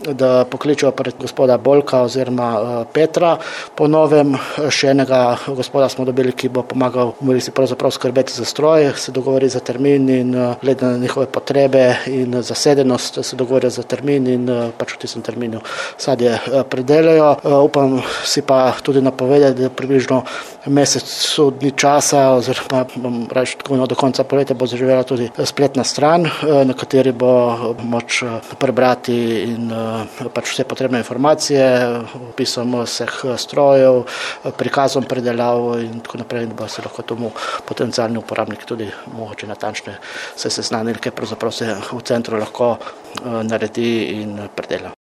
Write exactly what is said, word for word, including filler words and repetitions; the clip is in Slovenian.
da pokličejo pred gospoda Bolka oziroma Petra. Po novem še enega gospoda smo dobili, ki bo pomagal si pravzaprav skrbeti za stroj, se dogovori za termin in glede na njihove potrebe in zasedenost se dogovori za termin in pač v tistem terminu sadje predelajo. Upam si pa tudi napovedati, da približno mesec dni časa oziroma bom reči tako do konca poletja bo zaživela tudi spletna stran, na kateri bo moč prebrati in pač vse potrebne informacije, opisom vseh strojev, prikazom predelav in tako naprej, da bo se lahko tomu potencialni uporabniki tudi mogoče natančne se seznanili, kaj pravzaprav se v centru lahko naredi in predela.